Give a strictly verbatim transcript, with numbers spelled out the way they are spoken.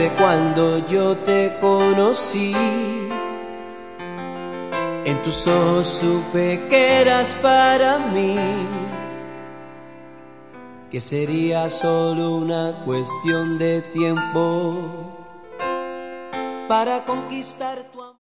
que cuando yo te conocí, en tus ojos supe que eras para mí, que sería solo una cuestión de tiempo para conquistar tu